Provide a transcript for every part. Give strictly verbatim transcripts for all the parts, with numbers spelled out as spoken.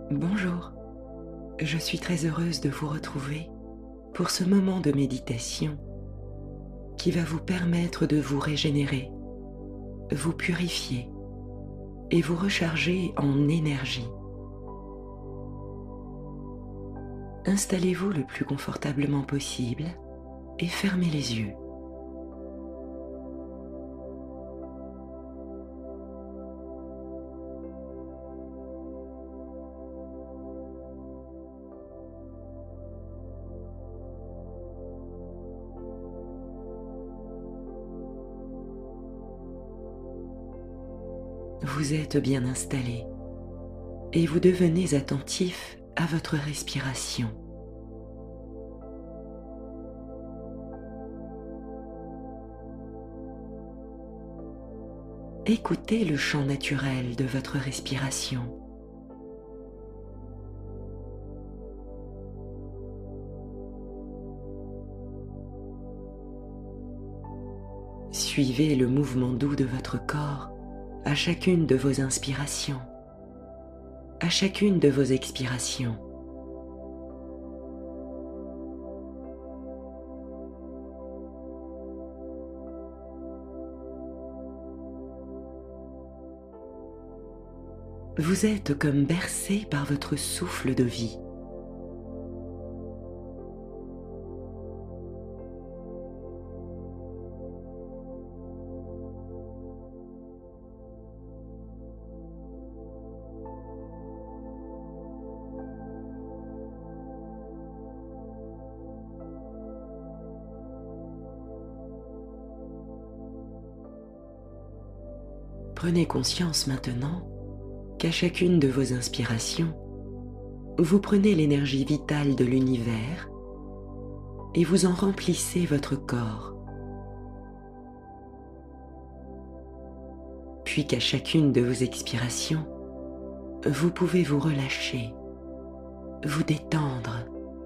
Bonjour, je suis très heureuse de vous retrouver pour ce moment de méditation qui va vous permettre de vous régénérer, vous purifier et vous recharger en énergie. Installez-vous le plus confortablement possible et fermez les yeux. Vous êtes bien installé et vous devenez attentif à votre respiration. Écoutez le chant naturel de votre respiration. Suivez le mouvement doux de votre corps à chacune de vos inspirations, à chacune de vos expirations. Vous êtes comme bercé par votre souffle de vie. Prenez conscience maintenant qu'à chacune de vos inspirations, vous prenez l'énergie vitale de l'univers et vous en remplissez votre corps. Puis qu'à chacune de vos expirations, vous pouvez vous relâcher, vous détendre.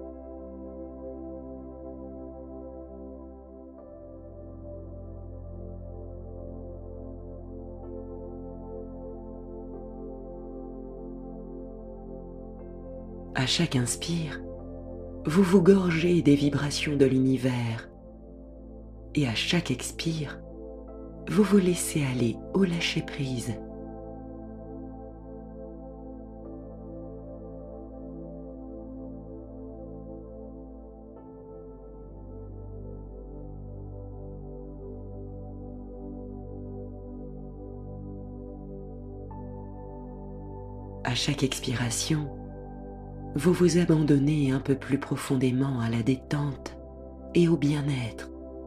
À chaque inspire, vous vous gorgez des vibrations de l'univers et à chaque expire, vous vous laissez aller au lâcher-prise. À chaque expiration, vous vous abandonnez un peu plus profondément à la détente et au bien-être.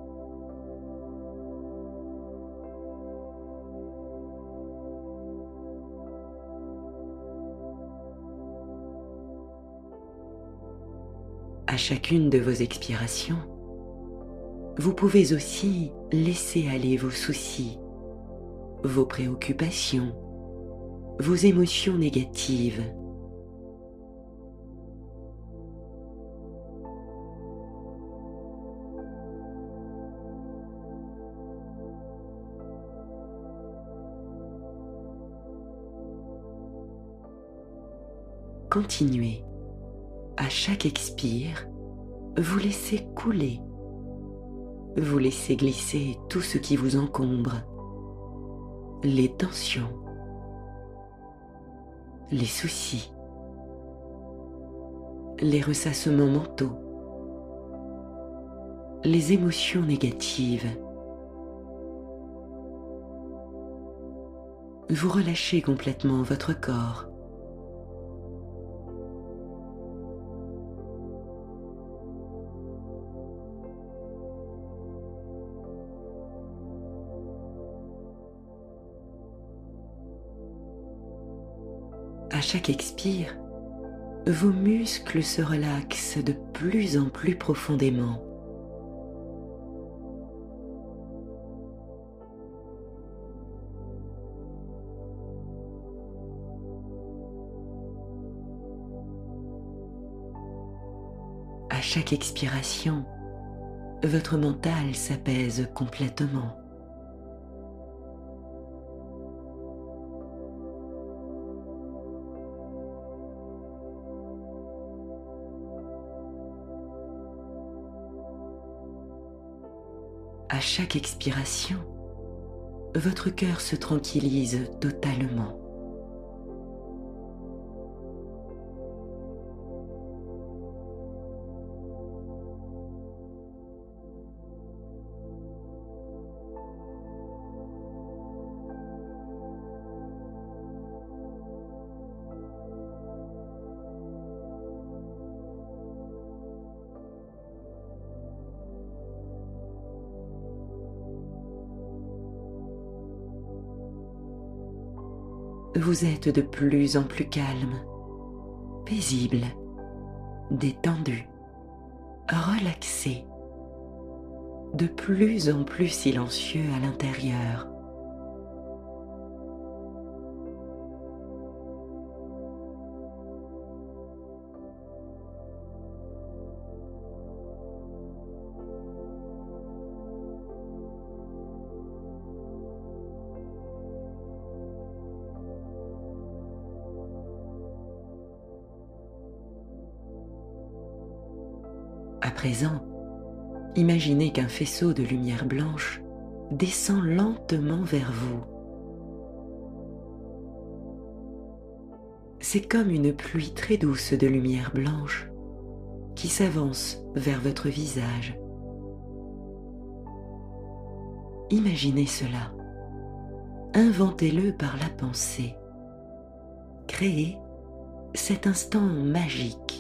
À chacune de vos expirations, vous pouvez aussi laisser aller vos soucis, vos préoccupations, vos émotions négatives. Continuez. À chaque expire, vous laissez couler. Vous laissez glisser tout ce qui vous encombre. Les tensions, les soucis, les ressassements mentaux, les émotions négatives. Vous relâchez complètement votre corps. À chaque expire, vos muscles se relaxent de plus en plus profondément. À chaque expiration, votre mental s'apaise complètement. chaque expiration, votre cœur se tranquillise totalement. Vous êtes de plus en plus calme, paisible, détendu, relaxé, de plus en plus silencieux à l'intérieur. À présent, imaginez qu'un faisceau de lumière blanche descend lentement vers vous. C'est comme une pluie très douce de lumière blanche qui s'avance vers votre visage. Imaginez cela. Inventez-le par la pensée. Créez cet instant magique.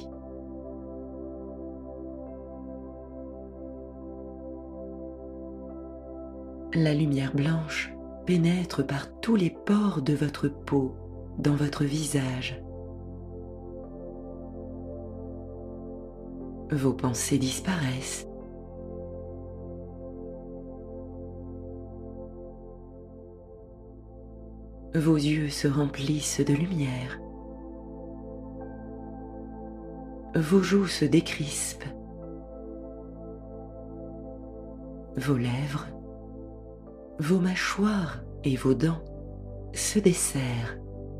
La lumière blanche pénètre par tous les pores de votre peau, dans votre visage. Vos pensées disparaissent. Vos yeux se remplissent de lumière. Vos joues se décrispent. Vos lèvres, vos mâchoires et vos dents se desserrent.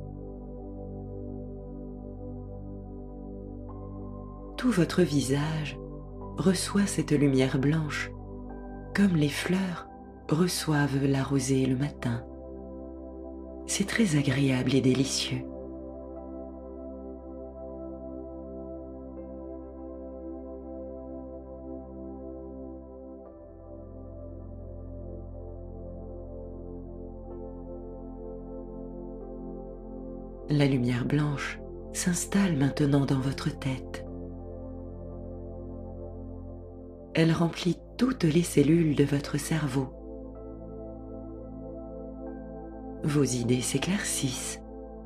Tout votre visage reçoit cette lumière blanche, comme les fleurs reçoivent la rosée le matin. C'est très agréable et délicieux. La lumière blanche s'installe maintenant dans votre tête. Elle remplit toutes les cellules de votre cerveau. Vos idées s'éclaircissent.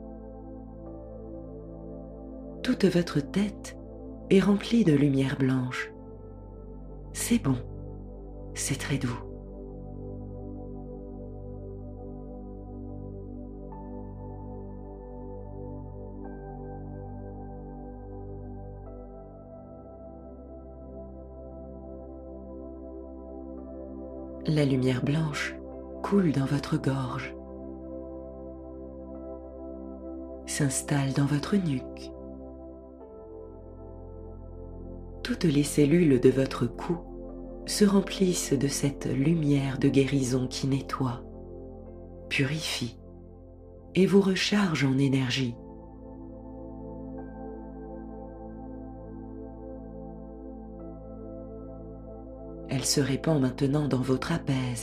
Toute votre tête est remplie de lumière blanche. C'est bon, c'est très doux. La lumière blanche coule dans votre gorge, s'installe dans votre nuque. Toutes les cellules de votre cou se remplissent de cette lumière de guérison qui nettoie, purifie et vous recharge en énergie. Elle se répand maintenant dans vos trapèzes,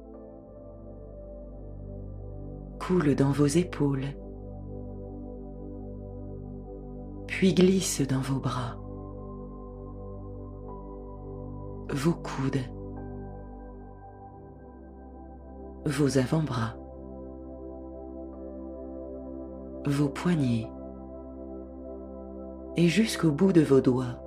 coule dans vos épaules, puis glisse dans vos bras, vos coudes, vos avant-bras, vos poignets et jusqu'au bout de vos doigts.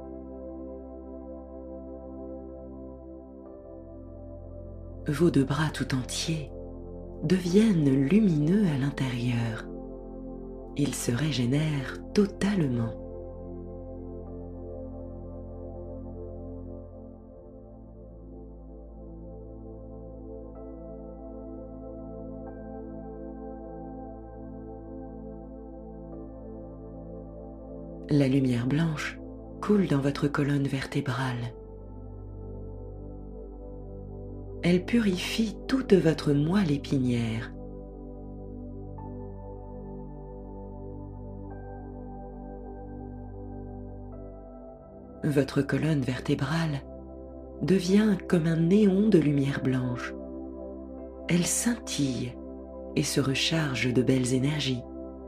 Vos deux bras tout entiers deviennent lumineux à l'intérieur. Ils se régénèrent totalement. La lumière blanche coule dans votre colonne vertébrale. Elle purifie toute votre moelle épinière. Votre colonne vertébrale devient comme un néon de lumière blanche. Elle scintille et se recharge de belles énergies.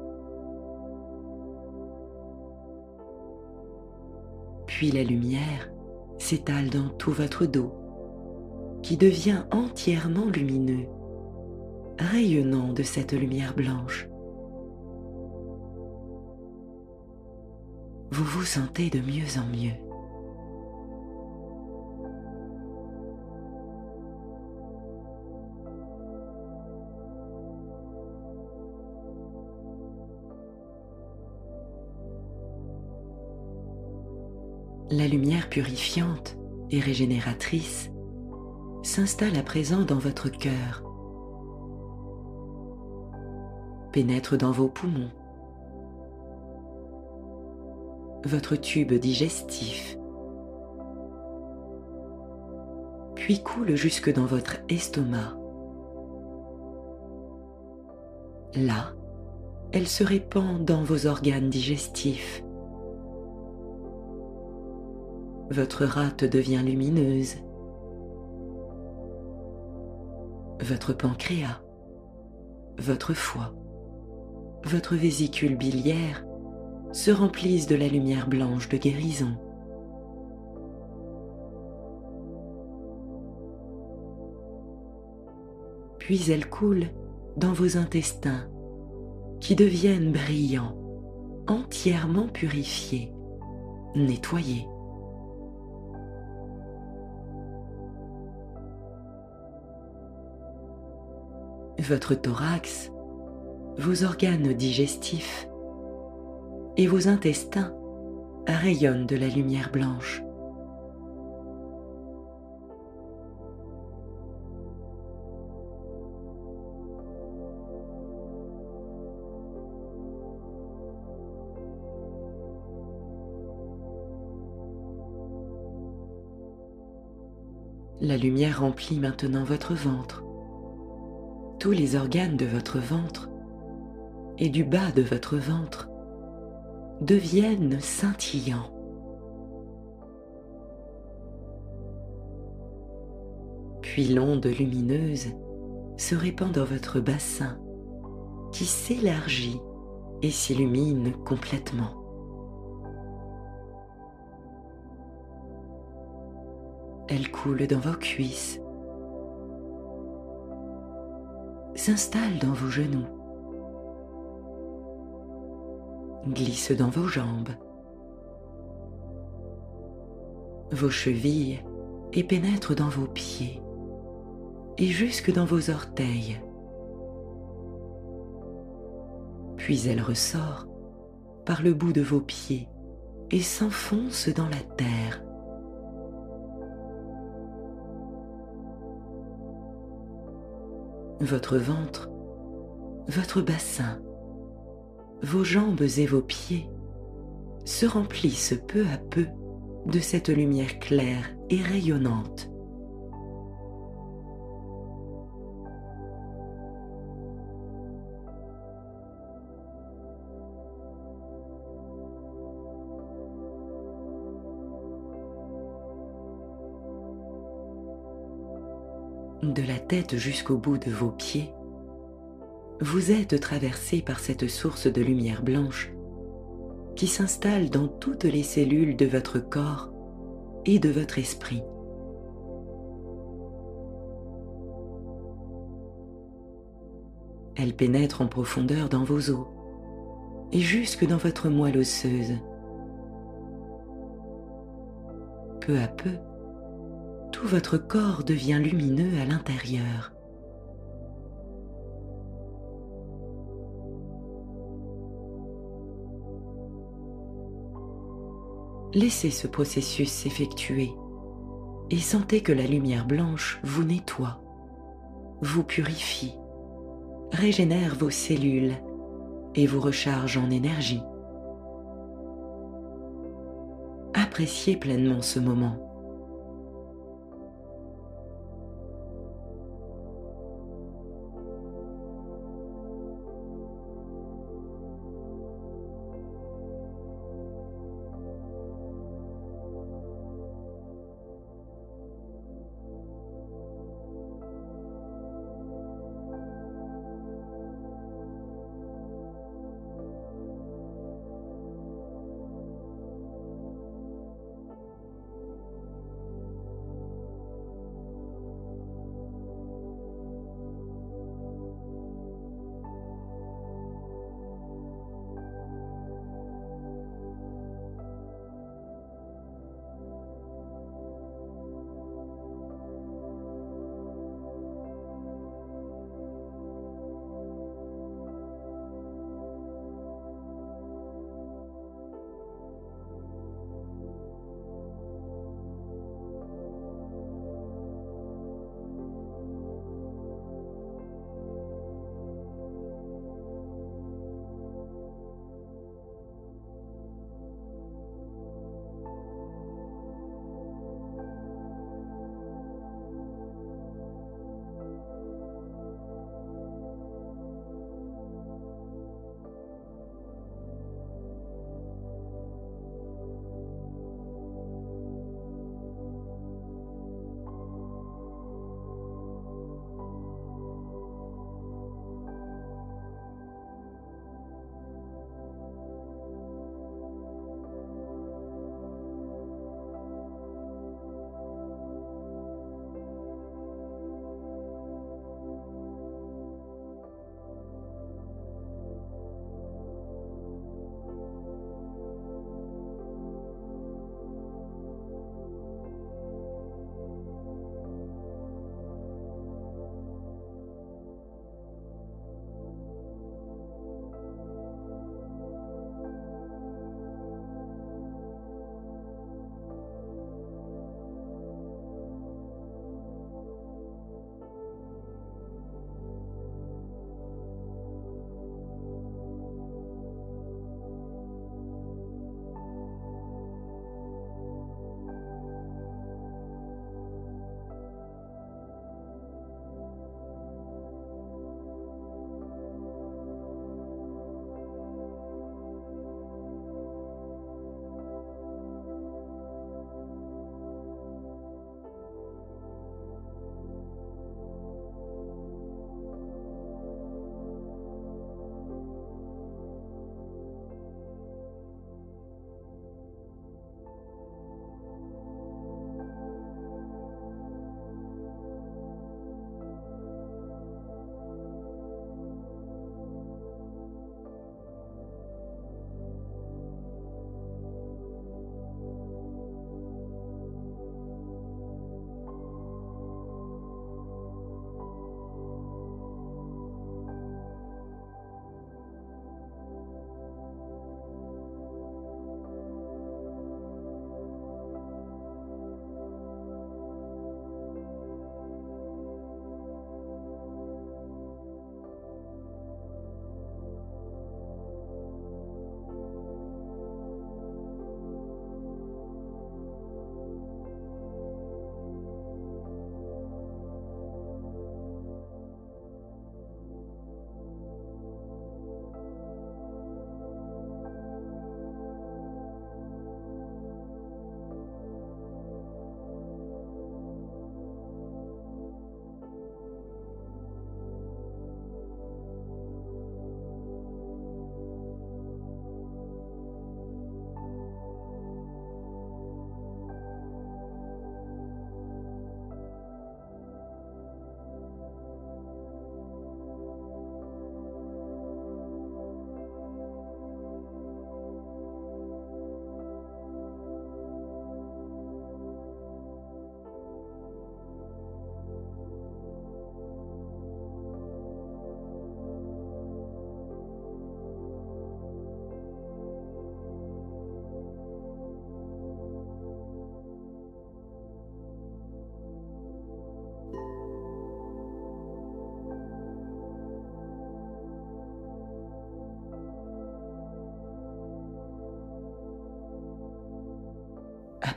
Puis la lumière s'étale dans tout votre dos, qui devient entièrement lumineux, rayonnant de cette lumière blanche. Vous vous sentez de mieux en mieux. La lumière purifiante et régénératrice s'installe à présent dans votre cœur, pénètre dans vos poumons, votre tube digestif, puis coule jusque dans votre estomac. Là, elle se répand dans vos organes digestifs. Votre rate devient lumineuse. Votre pancréas, votre foie, votre vésicule biliaire se remplissent de la lumière blanche de guérison. Puis elle coule dans vos intestins qui deviennent brillants, entièrement purifiés, nettoyés. Votre thorax, vos organes digestifs et vos intestins rayonnent de la lumière blanche. La lumière remplit maintenant votre ventre. Tous les organes de votre ventre et du bas de votre ventre deviennent scintillants. Puis l'onde lumineuse se répand dans votre bassin qui s'élargit et s'illumine complètement. Elle coule dans vos cuisses, s'installe dans vos genoux, glisse dans vos jambes, vos chevilles et pénètre dans vos pieds et jusque dans vos orteils. Puis elle ressort par le bout de vos pieds et s'enfonce dans la terre. Votre ventre, votre bassin, vos jambes et vos pieds se remplissent peu à peu de cette lumière claire et rayonnante. De la tête jusqu'au bout de vos pieds, vous êtes traversé par cette source de lumière blanche qui s'installe dans toutes les cellules de votre corps et de votre esprit. Elle pénètre en profondeur dans vos os et jusque dans votre moelle osseuse. Peu à peu, tout votre corps devient lumineux à l'intérieur. Laissez ce processus s'effectuer et sentez que la lumière blanche vous nettoie, vous purifie, régénère vos cellules et vous recharge en énergie. Appréciez pleinement ce moment.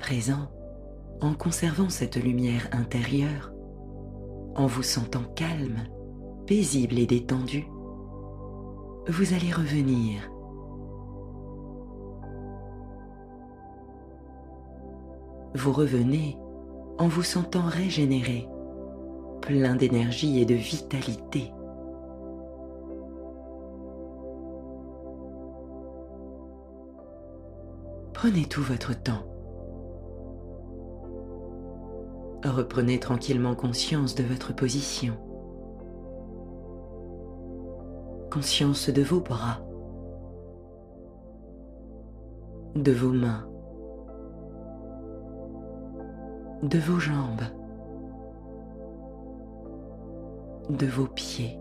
présent, en conservant cette lumière intérieure, en vous sentant calme, paisible et détendu, vous allez revenir. Vous revenez en vous sentant régénéré, plein d'énergie et de vitalité. Prenez tout votre temps. Reprenez tranquillement conscience de votre position. Conscience de vos bras, de vos mains, de vos jambes, de vos pieds.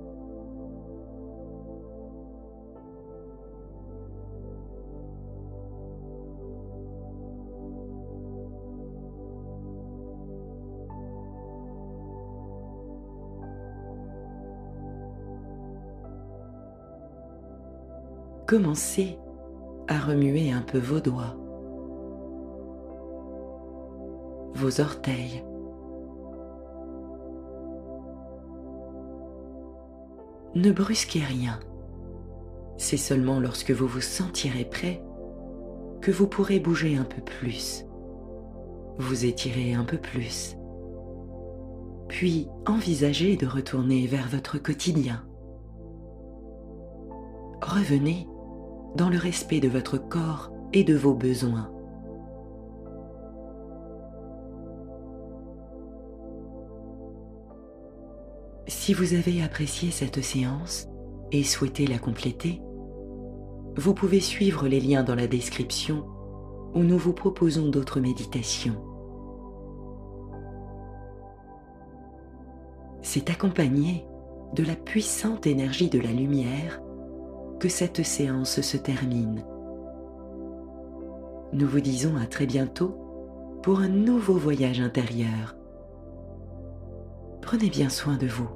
Commencez à remuer un peu vos doigts, vos orteils, ne brusquez rien. C'est seulement lorsque vous vous sentirez prêt que vous pourrez bouger un peu plus, vous étirer un peu plus, puis envisagez de retourner vers votre quotidien. Revenez dans le respect de votre corps et de vos besoins. Si vous avez apprécié cette séance et souhaitez la compléter, vous pouvez suivre les liens dans la description où nous vous proposons d'autres méditations. C'est accompagné de la puissante énergie de la lumière que cette séance se termine. Nous vous disons à très bientôt pour un nouveau voyage intérieur. Prenez bien soin de vous.